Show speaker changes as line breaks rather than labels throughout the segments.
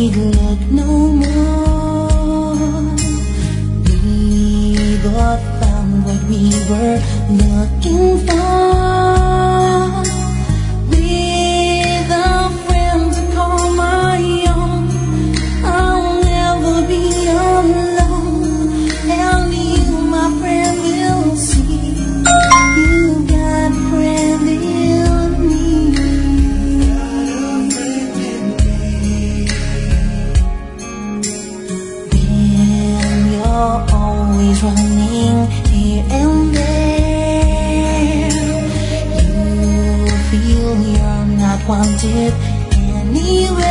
need look no more. We both found what we were looking for. With a friend to call my own, I'll never be alone. And you, my friend, will see you got a friend in me. When you're always running here and there, you feel you're not wanted anywhere.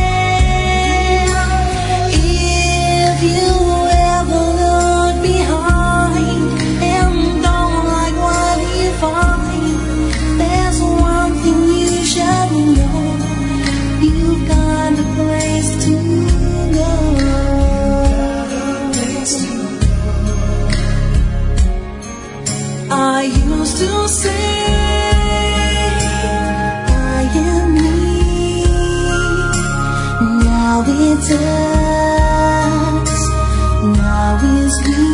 If you ever look behind and don't like what you find, there's one thing you should know: you've got a place to go. I used to say I am me. Now it's us. Now it's we.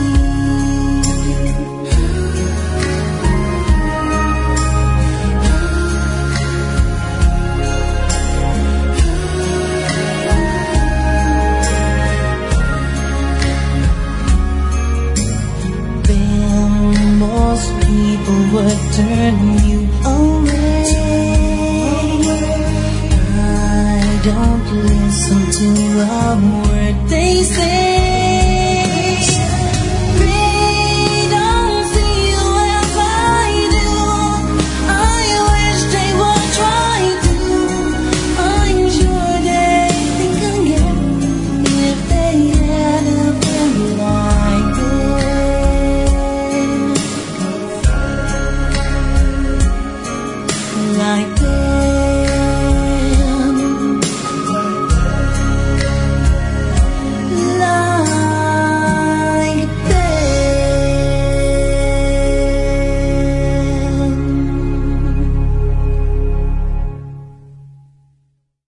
Then most people would turn you away. I don't listen to a word they say.